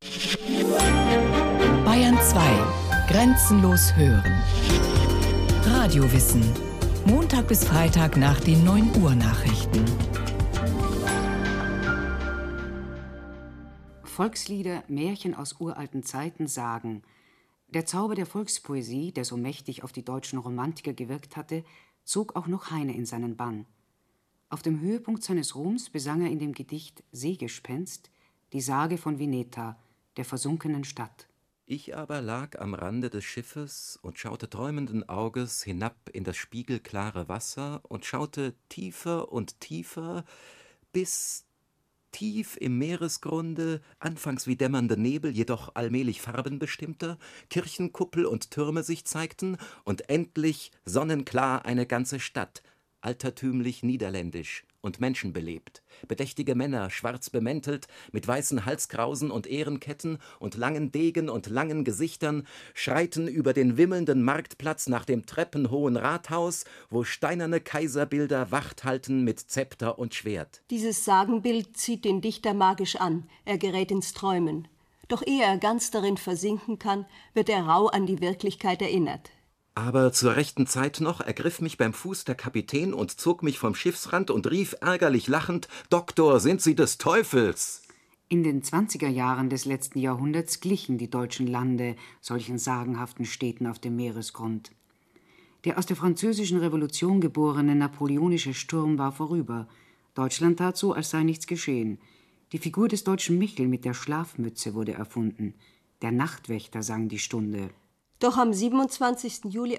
Bayern 2. Grenzenlos hören. Radiowissen. Montag bis Freitag nach den 9 Uhr Nachrichten. Volkslieder, Märchen aus uralten Zeiten sagen: Der Zauber der Volkspoesie, der so mächtig auf die deutschen Romantiker gewirkt hatte, zog auch noch Heine in seinen Bann. Auf dem Höhepunkt seines Ruhms besang er in dem Gedicht Seegespenst die Sage von Vineta, der versunkenen Stadt. Ich aber lag am Rande des Schiffes und schaute träumenden Auges hinab in das spiegelklare Wasser und schaute tiefer und tiefer, bis tief im Meeresgrunde, anfangs wie dämmernde Nebel, jedoch allmählich farbenbestimmter, Kirchenkuppel und Türme sich zeigten und endlich sonnenklar eine ganze Stadt, altertümlich niederländisch und menschenbelebt, bedächtige Männer, schwarz bemäntelt, mit weißen Halskrausen und Ehrenketten und langen Degen und langen Gesichtern, schreiten über den wimmelnden Marktplatz nach dem treppenhohen Rathaus, wo steinerne Kaiserbilder Wacht halten mit Zepter und Schwert. Dieses Sagenbild zieht den Dichter magisch an, er gerät ins Träumen. Doch ehe er ganz darin versinken kann, wird er rauh an die Wirklichkeit erinnert. Aber zur rechten Zeit noch ergriff mich beim Fuß der Kapitän und zog mich vom Schiffsrand und rief ärgerlich lachend: »Doktor, sind Sie des Teufels?« In den 20er Jahren des letzten Jahrhunderts glichen die deutschen Lande solchen sagenhaften Städten auf dem Meeresgrund. Der aus der Französischen Revolution geborene napoleonische Sturm war vorüber. Deutschland tat so, als sei nichts geschehen. Die Figur des deutschen Michel mit der Schlafmütze wurde erfunden. Der Nachtwächter sang die Stunde. Doch am 27. Juli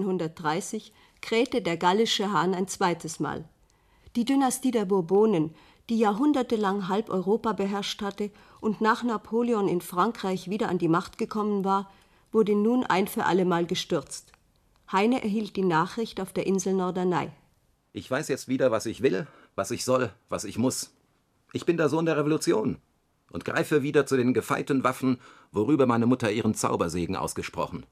1830 krähte der gallische Hahn ein zweites Mal. Die Dynastie der Bourbonen, die jahrhundertelang halb Europa beherrscht hatte und nach Napoleon in Frankreich wieder an die Macht gekommen war, wurde nun ein für allemal gestürzt. Heine erhielt die Nachricht auf der Insel Norderney. Ich weiß jetzt wieder, was ich will, was ich soll, was ich muss. Ich bin der Sohn der Revolution und greife wieder zu den gefeiten Waffen, worüber meine Mutter ihren Zaubersegen ausgesprochen.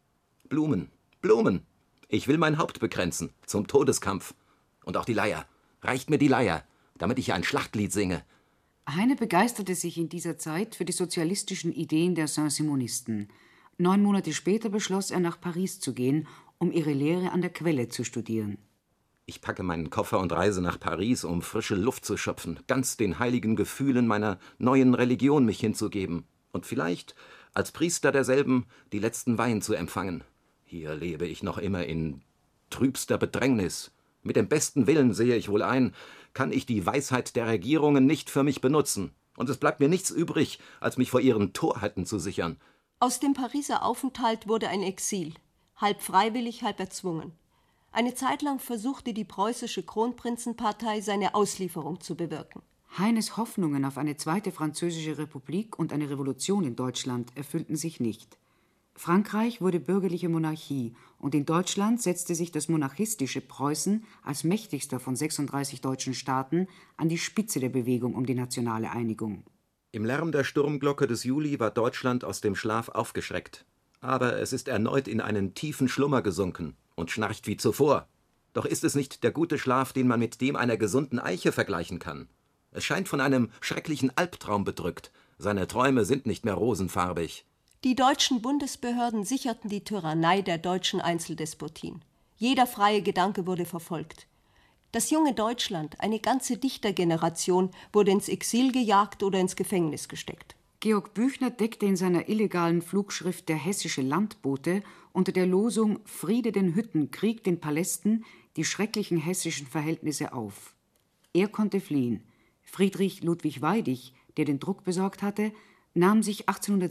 Blumen, Blumen, ich will mein Haupt bekränzen, zum Todeskampf. Und auch die Leier, reicht mir die Leier, damit ich ein Schlachtlied singe. Heine begeisterte sich in dieser Zeit für die sozialistischen Ideen der Saint-Simonisten. 9 Monate später beschloss er, nach Paris zu gehen, um ihre Lehre an der Quelle zu studieren. Ich packe meinen Koffer und reise nach Paris, um frische Luft zu schöpfen, ganz den heiligen Gefühlen meiner neuen Religion mich hinzugeben und vielleicht als Priester derselben die letzten Weihen zu empfangen. Hier lebe ich noch immer in trübster Bedrängnis. Mit dem besten Willen sehe ich wohl ein, kann ich die Weisheit der Regierungen nicht für mich benutzen. Und es bleibt mir nichts übrig, als mich vor ihren Torheiten zu sichern. Aus dem Pariser Aufenthalt wurde ein Exil, halb freiwillig, halb erzwungen. Eine Zeit lang versuchte die preußische Kronprinzenpartei, seine Auslieferung zu bewirken. Heines Hoffnungen auf eine zweite französische Republik und eine Revolution in Deutschland erfüllten sich nicht. Frankreich wurde bürgerliche Monarchie und in Deutschland setzte sich das monarchistische Preußen als mächtigster von 36 deutschen Staaten an die Spitze der Bewegung um die nationale Einigung. Im Lärm der Sturmglocke des Juli war Deutschland aus dem Schlaf aufgeschreckt. Aber es ist erneut in einen tiefen Schlummer gesunken und schnarcht wie zuvor. Doch ist es nicht der gute Schlaf, den man mit dem einer gesunden Eiche vergleichen kann. Es scheint von einem schrecklichen Albtraum bedrückt. Seine Träume sind nicht mehr rosenfarbig. Die deutschen Bundesbehörden sicherten die Tyrannei der deutschen Einzeldespotien. Jeder freie Gedanke wurde verfolgt. Das junge Deutschland, eine ganze Dichtergeneration, wurde ins Exil gejagt oder ins Gefängnis gesteckt. Georg Büchner deckte in seiner illegalen Flugschrift »Der hessische Landbote« unter der Losung »Friede den Hütten, Krieg den Palästen« die schrecklichen hessischen Verhältnisse auf. Er konnte fliehen. Friedrich Ludwig Weidig, der den Druck besorgt hatte, nahm sich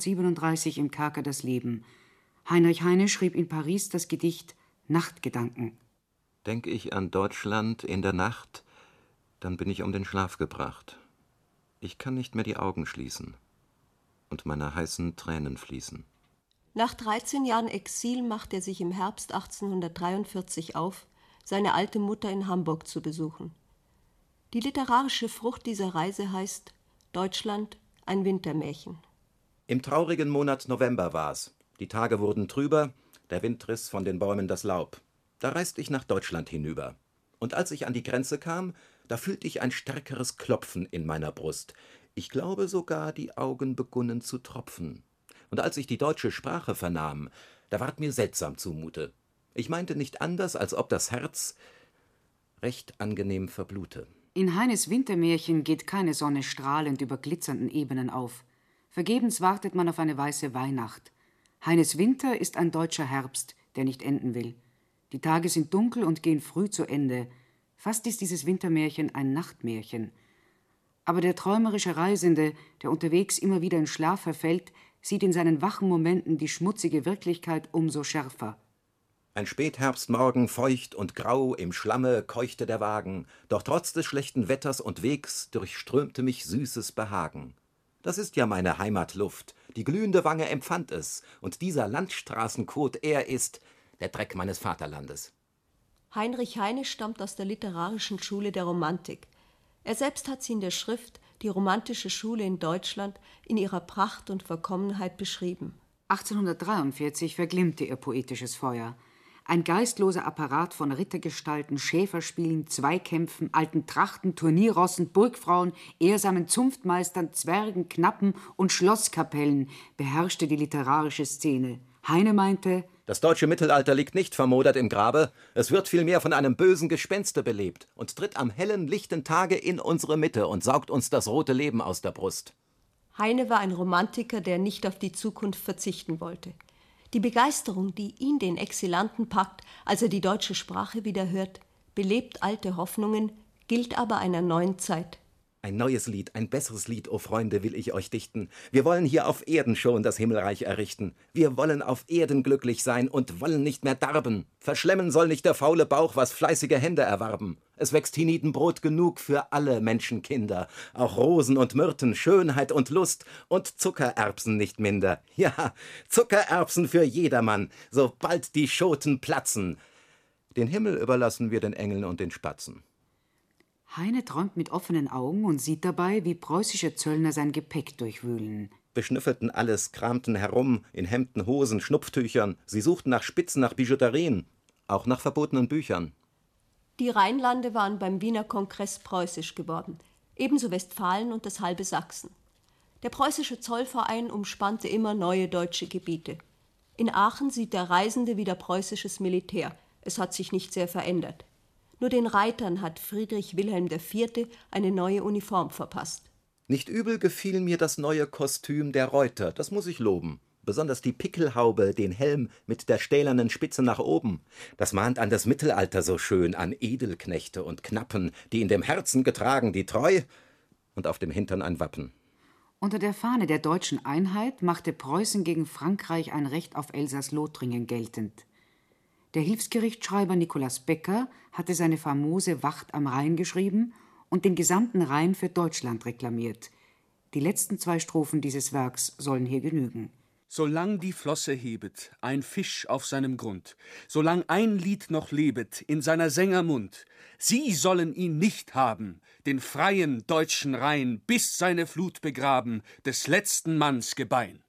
1837 im Kerker das Leben. Heinrich Heine schrieb in Paris das Gedicht »Nachtgedanken«. Denke ich an Deutschland in der Nacht, dann bin ich um den Schlaf gebracht. Ich kann nicht mehr die Augen schließen und meine heißen Tränen fließen. Nach 13 Jahren Exil macht er sich im Herbst 1843 auf, seine alte Mutter in Hamburg zu besuchen. Die literarische Frucht dieser Reise heißt »Deutschland, ein Wintermärchen«. Im traurigen Monat November war's. Die Tage wurden trüber, der Wind riss von den Bäumen das Laub. Da reiste ich nach Deutschland hinüber. Und als ich an die Grenze kam, da fühlte ich ein stärkeres Klopfen in meiner Brust. Ich glaube sogar, die Augen begunnen zu tropfen. Und als ich die deutsche Sprache vernahm, da ward mir seltsam zumute. Ich meinte nicht anders, als ob das Herz recht angenehm verblute. In Heines Wintermärchen geht keine Sonne strahlend über glitzernden Ebenen auf. Vergebens wartet man auf eine weiße Weihnacht. Heines Winter ist ein deutscher Herbst, der nicht enden will. Die Tage sind dunkel und gehen früh zu Ende. Fast ist dieses Wintermärchen ein Nachtmärchen. Aber der träumerische Reisende, der unterwegs immer wieder in Schlaf verfällt, sieht in seinen wachen Momenten die schmutzige Wirklichkeit umso schärfer. Ein Spätherbstmorgen, feucht und grau, im Schlamme keuchte der Wagen, doch trotz des schlechten Wetters und Wegs durchströmte mich süßes Behagen. Das ist ja meine Heimatluft, die glühende Wange empfand es, und dieser Landstraßenkot, er ist der Dreck meines Vaterlandes. Heinrich Heine stammt aus der literarischen Schule der Romantik. Er selbst hat sie in der Schrift »Die romantische Schule in Deutschland« in ihrer Pracht und Verkommenheit beschrieben. 1843 verglimmte ihr poetisches Feuer. Ein geistloser Apparat von Rittergestalten, Schäferspielen, Zweikämpfen, alten Trachten, Turnierrossen, Burgfrauen, ehrsamen Zunftmeistern, Zwergen, Knappen und Schlosskapellen beherrschte die literarische Szene. Heine meinte: Das deutsche Mittelalter liegt nicht vermodert im Grabe, es wird vielmehr von einem bösen Gespenste belebt und tritt am hellen, lichten Tage in unsere Mitte und saugt uns das rote Leben aus der Brust. Heine war ein Romantiker, der nicht auf die Zukunft verzichten wollte. Die Begeisterung, die ihn, den Exilanten, packt, als er die deutsche Sprache wieder hört, belebt alte Hoffnungen, gilt aber einer neuen Zeit. Ein neues Lied, ein besseres Lied, o Freunde, will ich euch dichten. Wir wollen hier auf Erden schon das Himmelreich errichten. Wir wollen auf Erden glücklich sein und wollen nicht mehr darben. Verschlemmen soll nicht der faule Bauch, was fleißige Hände erwarben. Es wächst hienieden Brot genug für alle Menschenkinder. Auch Rosen und Myrten, Schönheit und Lust und Zuckererbsen nicht minder. Ja, Zuckererbsen für jedermann, sobald die Schoten platzen. Den Himmel überlassen wir den Engeln und den Spatzen. Heine träumt mit offenen Augen und sieht dabei, wie preußische Zöllner sein Gepäck durchwühlen. Beschnüffelten alles, kramten herum, in Hemden, Hosen, Schnupftüchern. Sie suchten nach Spitzen, nach Bijouterien, auch nach verbotenen Büchern. Die Rheinlande waren beim Wiener Kongress preußisch geworden, ebenso Westfalen und das halbe Sachsen. Der preußische Zollverein umspannte immer neue deutsche Gebiete. In Aachen sieht der Reisende wieder preußisches Militär. Es hat sich nicht sehr verändert. Nur den Reitern hat Friedrich Wilhelm IV. Eine neue Uniform verpasst. Nicht übel gefiel mir das neue Kostüm der Reuter, das muss ich loben. Besonders die Pickelhaube, den Helm mit der stählernen Spitze nach oben. Das mahnt an das Mittelalter so schön, an Edelknechte und Knappen, die in dem Herzen getragen die Treu und auf dem Hintern ein Wappen. Unter der Fahne der deutschen Einheit machte Preußen gegen Frankreich ein Recht auf Elsass-Lothringen geltend. Der Hilfsgerichtsschreiber Nikolaus Becker hatte seine famose Wacht am Rhein geschrieben und den gesamten Rhein für Deutschland reklamiert. Die letzten 2 Strophen dieses Werks sollen hier genügen. Solang die Flosse hebet, ein Fisch auf seinem Grund, solang ein Lied noch lebet in seiner Sänger Mund, sie sollen ihn nicht haben, den freien deutschen Rhein, bis seine Flut begraben, des letzten Manns Gebein.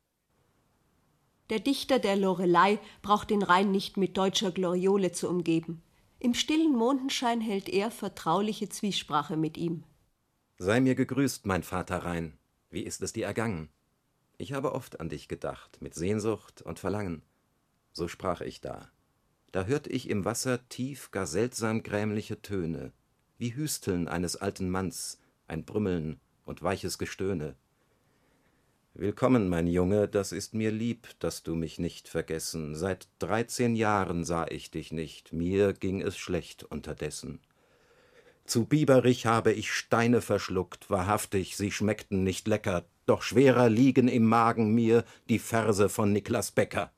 Der Dichter der Lorelei braucht den Rhein nicht mit deutscher Gloriole zu umgeben. Im stillen Mondenschein hält er vertrauliche Zwiesprache mit ihm. Sei mir gegrüßt, mein Vater Rhein, wie ist es dir ergangen? Ich habe oft an dich gedacht, mit Sehnsucht und Verlangen. So sprach ich da. Da hört ich im Wasser tief gar seltsam grämliche Töne, wie Hüsteln eines alten Manns, ein Brümmeln und weiches Gestöhne. Willkommen, mein Junge, das ist mir lieb, dass du mich nicht vergessen. Seit 13 Jahren sah ich dich nicht, mir ging es schlecht unterdessen. Zu Bieberich habe ich Steine verschluckt, wahrhaftig, sie schmeckten nicht lecker, doch schwerer liegen im Magen mir die Verse von Niklas Becker.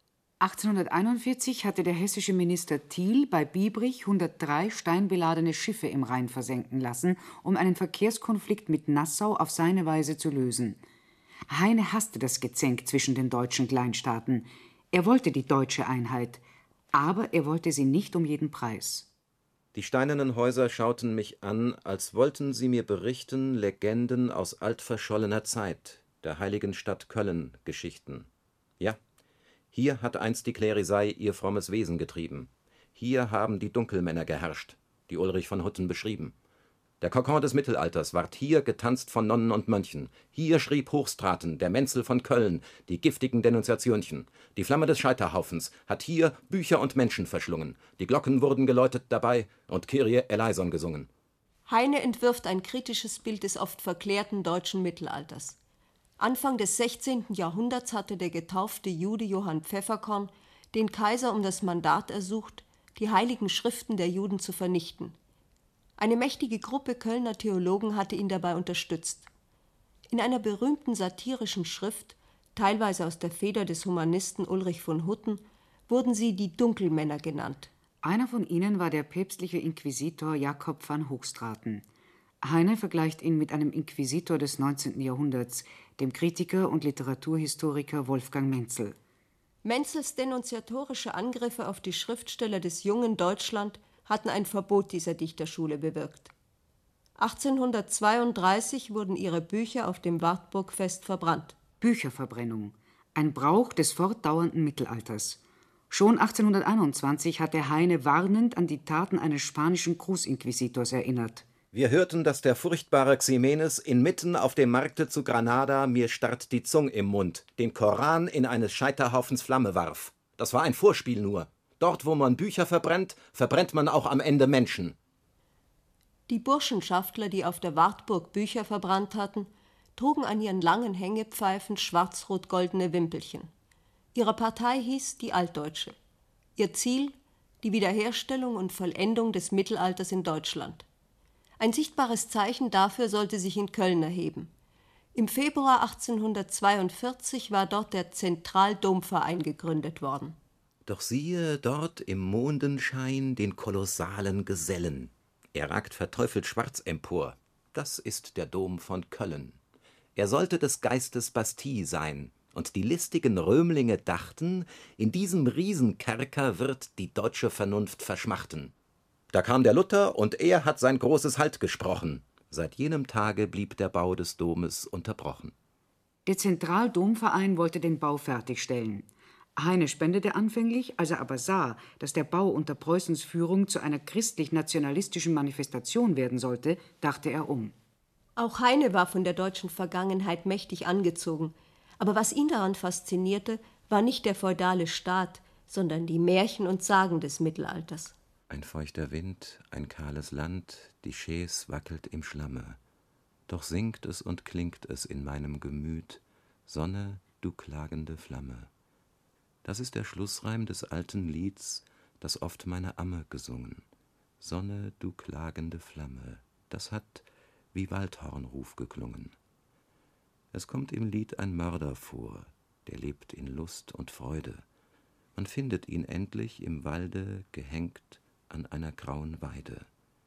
1841 hatte der hessische Minister Thiel bei Biebrich 103 steinbeladene Schiffe im Rhein versenken lassen, um einen Verkehrskonflikt mit Nassau auf seine Weise zu lösen. Heine hasste das Gezänk zwischen den deutschen Kleinstaaten. Er wollte die deutsche Einheit, aber er wollte sie nicht um jeden Preis. Die steinernen Häuser schauten mich an, als wollten sie mir berichten Legenden aus altverschollener Zeit, der heiligen Stadt Köln, Geschichten. Ja, hier hat einst die Klerisei ihr frommes Wesen getrieben. Hier haben die Dunkelmänner geherrscht, die Ulrich von Hutten beschrieben. Der Kokon des Mittelalters ward hier getanzt von Nonnen und Mönchen. Hier schrieb Hochstraten, der Menzel von Köln, die giftigen Denunziationchen. Die Flamme des Scheiterhaufens hat hier Bücher und Menschen verschlungen. Die Glocken wurden geläutet dabei und Kyrie eleison gesungen. Heine entwirft ein kritisches Bild des oft verklärten deutschen Mittelalters. Anfang des 16. Jahrhunderts hatte der getaufte Jude Johann Pfefferkorn den Kaiser um das Mandat ersucht, die heiligen Schriften der Juden zu vernichten. Eine mächtige Gruppe Kölner Theologen hatte ihn dabei unterstützt. In einer berühmten satirischen Schrift, teilweise aus der Feder des Humanisten Ulrich von Hutten, wurden sie die Dunkelmänner genannt. Einer von ihnen war der päpstliche Inquisitor Jakob van Hoogstraten. Heine vergleicht ihn mit einem Inquisitor des 19. Jahrhunderts, dem Kritiker und Literaturhistoriker Wolfgang Menzel. Menzels denunziatorische Angriffe auf die Schriftsteller des jungen Deutschland hatten ein Verbot dieser Dichterschule bewirkt. 1832 wurden ihre Bücher auf dem Wartburgfest verbrannt. Bücherverbrennung, ein Brauch des fortdauernden Mittelalters. Schon 1821 hatte Heine warnend an die Taten eines spanischen Großinquisitors erinnert. Wir hörten, dass der furchtbare Ximenes inmitten auf dem Markte zu Granada mir starrt die Zung im Mund, den Koran in eines Scheiterhaufens Flamme warf. Das war ein Vorspiel nur. Dort, wo man Bücher verbrennt, verbrennt man auch am Ende Menschen. Die Burschenschaftler, die auf der Wartburg Bücher verbrannt hatten, trugen an ihren langen Hängepfeifen schwarz-rot-goldene Wimpelchen. Ihre Partei hieß die Altdeutsche. Ihr Ziel die Wiederherstellung und Vollendung des Mittelalters in Deutschland. Ein sichtbares Zeichen dafür sollte sich in Köln erheben. Im Februar 1842 war dort der Zentraldomverein gegründet worden. Doch siehe dort im Mondenschein den kolossalen Gesellen. Er ragt verteufelt schwarz empor. Das ist der Dom von Köln. Er sollte des Geistes Bastille sein, und die listigen Römlinge dachten, in diesem Riesenkerker wird die deutsche Vernunft verschmachten. Da kam der Luther, und er hat sein großes Halt gesprochen. Seit jenem Tage blieb der Bau des Domes unterbrochen. Der Zentraldomverein wollte den Bau fertigstellen. Heine spendete anfänglich, als er aber sah, dass der Bau unter Preußens Führung zu einer christlich-nationalistischen Manifestation werden sollte, dachte er um. Auch Heine war von der deutschen Vergangenheit mächtig angezogen. Aber was ihn daran faszinierte, war nicht der feudale Staat, sondern die Märchen und Sagen des Mittelalters. Ein feuchter Wind, ein kahles Land, die Chaise wackelt im Schlamme. Doch singt es und klingt es in meinem Gemüt, Sonne, du klagende Flamme. Das ist der Schlussreim des alten Lieds, das oft meine Amme gesungen. Sonne, du klagende Flamme, das hat wie Waldhornruf geklungen. Es kommt im Lied ein Mörder vor, der lebt in Lust und Freude. Man findet ihn endlich im Walde gehängt an einer grauen Weide.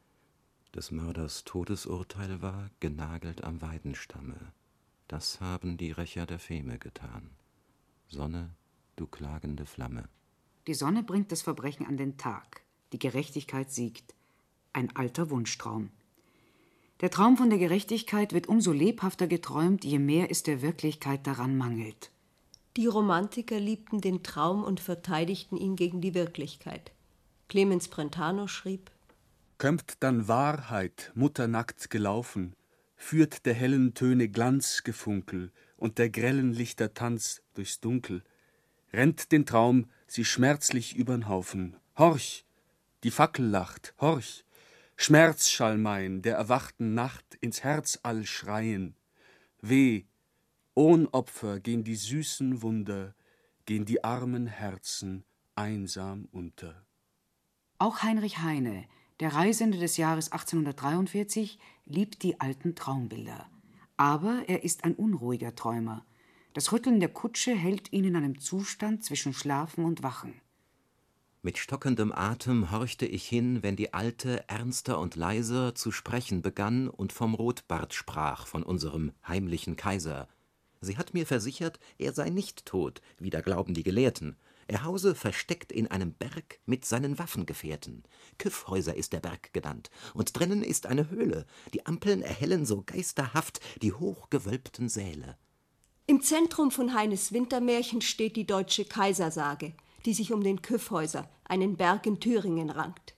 Des Mörders Todesurteil war genagelt am Weidenstamme. Das haben die Rächer der Feme getan. Sonne, du klagende Flamme. Die Sonne bringt das Verbrechen an den Tag. Die Gerechtigkeit siegt. Ein alter Wunschtraum. Der Traum von der Gerechtigkeit wird umso lebhafter geträumt, je mehr es der Wirklichkeit daran mangelt. Die Romantiker liebten den Traum und verteidigten ihn gegen die Wirklichkeit. Clemens Brentano schrieb: Kömmt dann Wahrheit mutternackt gelaufen, führt der hellen Töne Glanzgefunkel und der grellen Lichter Tanz durchs Dunkel, rennt den Traum sie schmerzlich übern Haufen. Horch, die Fackel lacht, horch, Schmerzschall mein der erwachten Nacht ins Herz all schreien. Weh, ohn Opfer gehen die süßen Wunder, gehen die armen Herzen einsam unter. Auch Heinrich Heine, der Reisende des Jahres 1843, liebt die alten Traumbilder. Aber er ist ein unruhiger Träumer. Das Rütteln der Kutsche hält ihn in einem Zustand zwischen Schlafen und Wachen. Mit stockendem Atem horchte ich hin, wenn die Alte ernster und leiser zu sprechen begann und vom Rotbart sprach, von unserem heimlichen Kaiser. Sie hat mir versichert, er sei nicht tot, wie da glauben die Gelehrten. Er hause versteckt in einem Berg mit seinen Waffengefährten. Kyffhäuser ist der Berg genannt, und drinnen ist eine Höhle. Die Ampeln erhellen so geisterhaft die hochgewölbten Säle. Im Zentrum von Heines Wintermärchen steht die deutsche Kaisersage, die sich um den Kyffhäuser, einen Berg in Thüringen, rankt.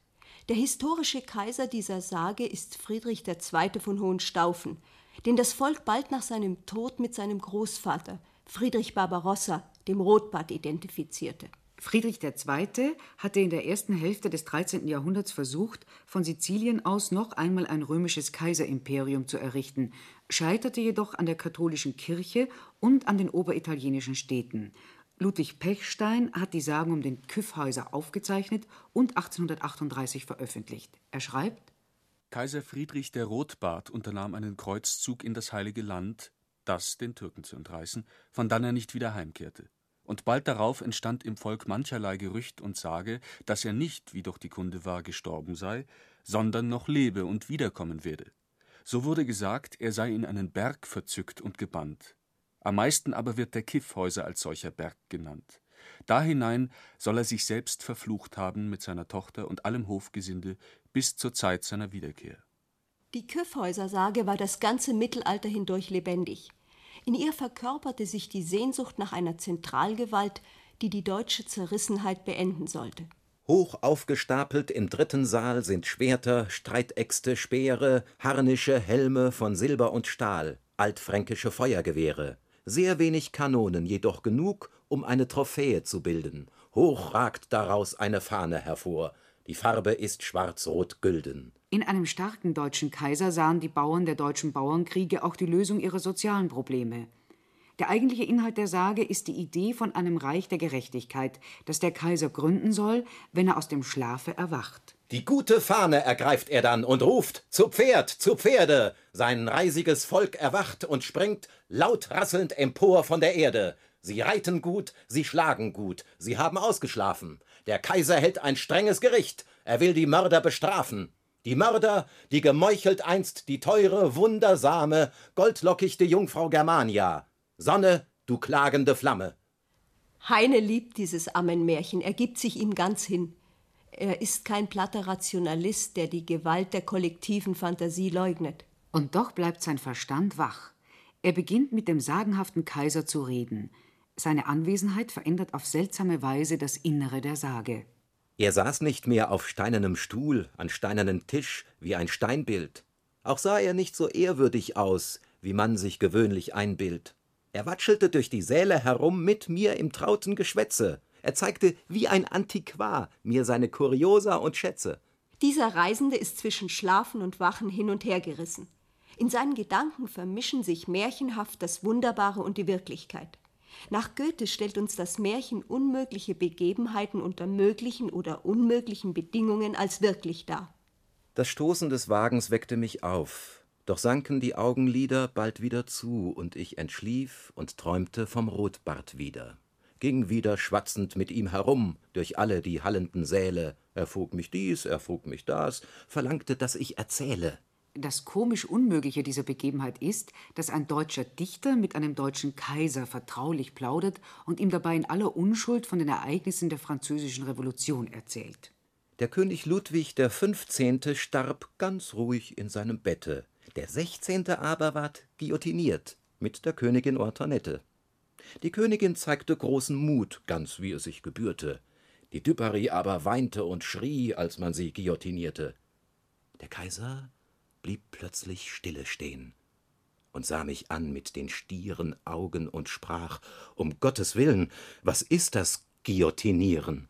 Der historische Kaiser dieser Sage ist Friedrich II. Von Hohenstaufen, den das Volk bald nach seinem Tod mit seinem Großvater, Friedrich Barbarossa, dem Rotbart, identifizierte. Friedrich II. Hatte in der ersten Hälfte des 13. Jahrhunderts versucht, von Sizilien aus noch einmal ein römisches Kaiserimperium zu errichten, scheiterte jedoch an der katholischen Kirche und an den oberitalienischen Städten. Ludwig Pechstein hat die Sagen um den Kyffhäuser aufgezeichnet und 1838 veröffentlicht. Er schreibt: Kaiser Friedrich der Rotbart unternahm einen Kreuzzug in das Heilige Land, das den Türken zu entreißen, von dann er nicht wieder heimkehrte. Und bald darauf entstand im Volk mancherlei Gerücht und Sage, dass er nicht, wie doch die Kunde war, gestorben sei, sondern noch lebe und wiederkommen werde. So wurde gesagt, er sei in einen Berg verzückt und gebannt. Am meisten aber wird der Kyffhäuser als solcher Berg genannt. Da hinein soll er sich selbst verflucht haben mit seiner Tochter und allem Hofgesinde bis zur Zeit seiner Wiederkehr. Die Kyffhäuser-Sage war das ganze Mittelalter hindurch lebendig. In ihr verkörperte sich die Sehnsucht nach einer Zentralgewalt, die die deutsche Zerrissenheit beenden sollte. Hoch aufgestapelt im 3. Saal sind Schwerter, Streitäxte, Speere, Harnische, Helme von Silber und Stahl, altfränkische Feuergewehre. Sehr wenig Kanonen, jedoch genug, um eine Trophäe zu bilden. Hoch ragt daraus eine Fahne hervor. Die Farbe ist schwarz-rot-gülden. In einem starken deutschen Kaiser sahen die Bauern der deutschen Bauernkriege auch die Lösung ihrer sozialen Probleme. Der eigentliche Inhalt der Sage ist die Idee von einem Reich der Gerechtigkeit, das der Kaiser gründen soll, wenn er aus dem Schlafe erwacht. Die gute Fahne ergreift er dann und ruft: Zu Pferd, zu Pferde! Sein reisiges Volk erwacht und springt laut rasselnd empor von der Erde. Sie reiten gut, sie schlagen gut, sie haben ausgeschlafen. Der Kaiser hält ein strenges Gericht, er will die Mörder bestrafen. Die Mörder, die gemeuchelt einst die teure, wundersame, goldlockichte Jungfrau Germania. Sonne, du klagende Flamme. Heine liebt dieses Ammenmärchen, er gibt sich ihm ganz hin. Er ist kein platter Rationalist, der die Gewalt der kollektiven Fantasie leugnet. Und doch bleibt sein Verstand wach. Er beginnt mit dem sagenhaften Kaiser zu reden. Seine Anwesenheit verändert auf seltsame Weise das Innere der Sage. Er saß nicht mehr auf steinernem Stuhl, an steinernem Tisch, wie ein Steinbild. Auch sah er nicht so ehrwürdig aus, wie man sich gewöhnlich einbildt. Er watschelte durch die Säle herum mit mir im trauten Geschwätze. Er zeigte wie ein Antiquar mir seine Kuriosa und Schätze. Dieser Reisende ist zwischen Schlafen und Wachen hin und her gerissen. In seinen Gedanken vermischen sich märchenhaft das Wunderbare und die Wirklichkeit. Nach Goethe stellt uns das Märchen unmögliche Begebenheiten unter möglichen oder unmöglichen Bedingungen als wirklich dar. Das Stoßen des Wagens weckte mich auf, doch sanken die Augenlider bald wieder zu, und ich entschlief und träumte vom Rotbart wieder. Ging wieder schwatzend mit ihm herum, durch alle die hallenden Säle. Er frug mich dies, er frug mich das, verlangte, dass ich erzähle. Das komisch Unmögliche dieser Begebenheit ist, dass ein deutscher Dichter mit einem deutschen Kaiser vertraulich plaudert und ihm dabei in aller Unschuld von den Ereignissen der Französischen Revolution erzählt. Der König Ludwig der 15. starb ganz ruhig in seinem Bette. Der 16. aber ward guillotiniert mit der Königin Ortonette. Die Königin zeigte großen Mut, ganz wie es sich gebührte. Die Dubarry aber weinte und schrie, als man sie guillotinierte. Der Kaiser blieb plötzlich stille stehen und sah mich an mit den stieren Augen und sprach: Um Gottes Willen, was ist das Guillotinieren?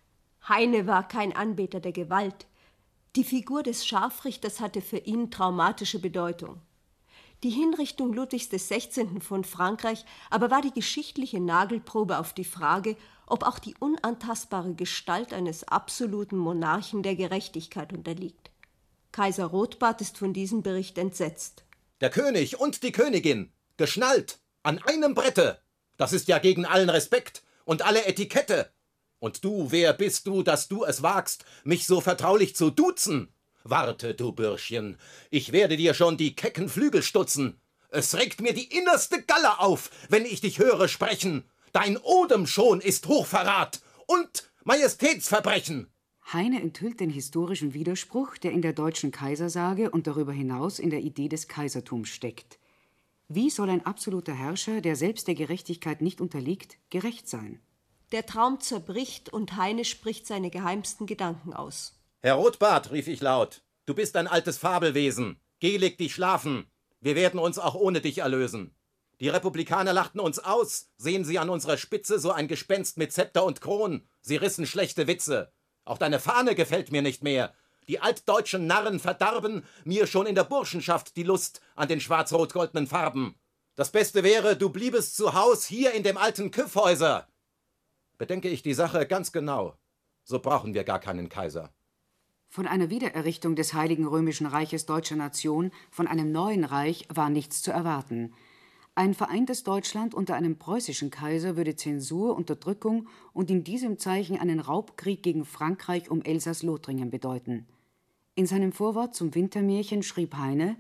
Heine war kein Anbeter der Gewalt. Die Figur des Scharfrichters hatte für ihn traumatische Bedeutung. Die Hinrichtung Ludwigs XVI. Von Frankreich aber war die geschichtliche Nagelprobe auf die Frage, ob auch die unantastbare Gestalt eines absoluten Monarchen der Gerechtigkeit unterliegt. Kaiser Rotbart ist von diesem Bericht entsetzt. Der König und die Königin, geschnallt, an einem Brette. Das ist ja gegen allen Respekt und alle Etikette. Und du, wer bist du, dass du es wagst, mich so vertraulich zu duzen? Warte, du Bürschchen, ich werde dir schon die kecken Flügel stutzen. Es regt mir die innerste Galle auf, wenn ich dich höre sprechen. Dein Odem schon ist Hochverrat und Majestätsverbrechen. Heine enthüllt den historischen Widerspruch, der in der deutschen Kaisersage und darüber hinaus in der Idee des Kaisertums steckt. Wie soll ein absoluter Herrscher, der selbst der Gerechtigkeit nicht unterliegt, gerecht sein? Der Traum zerbricht und Heine spricht seine geheimsten Gedanken aus. Herr Rotbart, rief ich laut, du bist ein altes Fabelwesen. Geh, leg dich schlafen. Wir werden uns auch ohne dich erlösen. Die Republikaner lachten uns aus. Sehen sie an unserer Spitze so ein Gespenst mit Zepter und Kron. Sie rissen schlechte Witze. Auch deine Fahne gefällt mir nicht mehr. Die altdeutschen Narren verdarben mir schon in der Burschenschaft die Lust an den schwarz-rot-goldenen Farben. Das Beste wäre, du bliebest zu Haus hier in dem alten Kyffhäuser. Bedenke ich die Sache ganz genau, so brauchen wir gar keinen Kaiser. Von einer Wiedererrichtung des Heiligen Römischen Reiches deutscher Nation, von einem neuen Reich, war nichts zu erwarten. Ein vereintes Deutschland unter einem preußischen Kaiser würde Zensur, Unterdrückung und in diesem Zeichen einen Raubkrieg gegen Frankreich um Elsass-Lothringen bedeuten. In seinem Vorwort zum Wintermärchen schrieb Heine: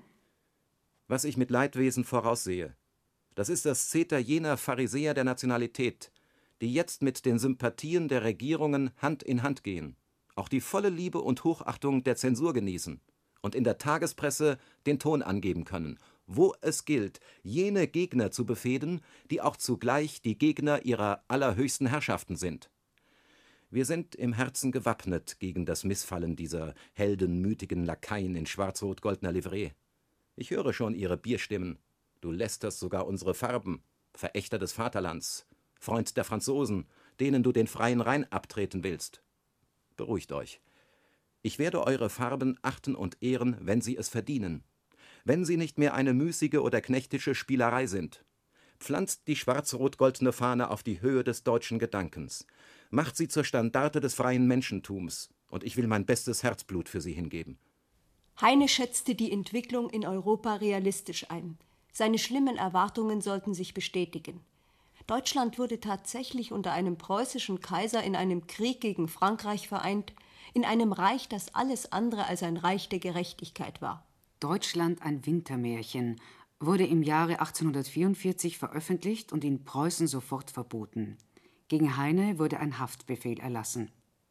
Was ich mit Leidwesen voraussehe, das ist das Zeter jener Pharisäer der Nationalität, die jetzt mit den Sympathien der Regierungen Hand in Hand gehen, auch die volle Liebe und Hochachtung der Zensur genießen und in der Tagespresse den Ton angeben können, wo es gilt, jene Gegner zu befehden, die auch zugleich die Gegner ihrer allerhöchsten Herrschaften sind. Wir sind im Herzen gewappnet gegen das Missfallen dieser heldenmütigen Lakaien in schwarz-rot-goldener Livree. Ich höre schon ihre Bierstimmen. Du lästerst sogar unsere Farben, Verächter des Vaterlands, Freund der Franzosen, denen du den freien Rhein abtreten willst. Beruhigt euch. Ich werde eure Farben achten und ehren, wenn sie es verdienen. Wenn sie nicht mehr eine müßige oder knechtische Spielerei sind. Pflanzt die schwarz-rot-goldene Fahne auf die Höhe des deutschen Gedankens. Macht sie zur Standarte des freien Menschentums. Und ich will mein bestes Herzblut für sie hingeben. Heine schätzte die Entwicklung in Europa realistisch ein. Seine schlimmen Erwartungen sollten sich bestätigen. Deutschland wurde tatsächlich unter einem preußischen Kaiser in einem Krieg gegen Frankreich vereint, in einem Reich, das alles andere als ein Reich der Gerechtigkeit war. Deutschland ein Wintermärchen wurde im Jahre 1844 veröffentlicht und in Preußen sofort verboten. Gegen Heine wurde ein Haftbefehl erlassen.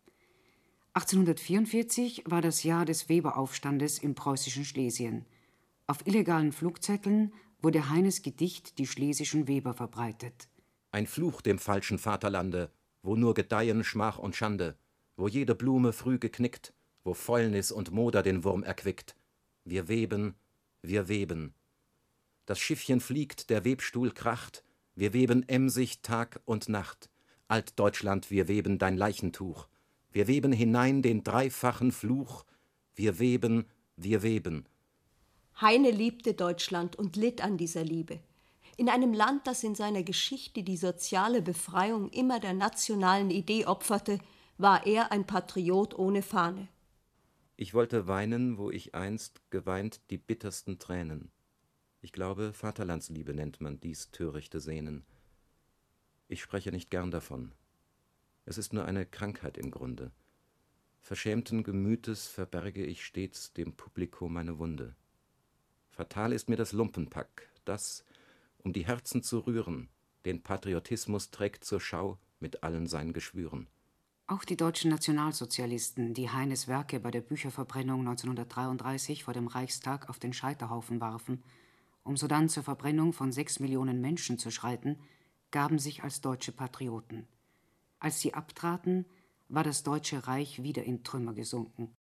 1844 war das Jahr des Weberaufstandes im preußischen Schlesien. Auf illegalen Flugzetteln wurde Heines Gedicht Die schlesischen Weber verbreitet. Ein Fluch dem falschen Vaterlande, wo nur gedeihen Schmach und Schande, wo jede Blume früh geknickt, wo Fäulnis und Moder den Wurm erquickt. Wir weben, wir weben. Das Schiffchen fliegt, der Webstuhl kracht, wir weben emsig Tag und Nacht. Altdeutschland, wir weben dein Leichentuch. Wir weben hinein den dreifachen Fluch. Wir weben, wir weben. Heine liebte Deutschland und litt an dieser Liebe. In einem Land, das in seiner Geschichte die soziale Befreiung immer der nationalen Idee opferte, war er ein Patriot ohne Fahne. Ich wollte weinen, wo ich einst geweint die bittersten Tränen. Ich glaube, Vaterlandsliebe nennt man dies törichte Sehnen. Ich spreche nicht gern davon. Es ist nur eine Krankheit im Grunde. Verschämten Gemütes verberge ich stets dem Publikum meine Wunde. Fatal ist mir das Lumpenpack, das, um die Herzen zu rühren, den Patriotismus trägt zur Schau mit allen seinen Geschwüren. Auch die deutschen Nationalsozialisten, die Heines Werke bei der Bücherverbrennung 1933 vor dem Reichstag auf den Scheiterhaufen warfen, um sodann zur Verbrennung von 6 Millionen Menschen zu schreiten, gaben sich als deutsche Patrioten. Als sie abtraten, war das Deutsche Reich wieder in Trümmer gesunken.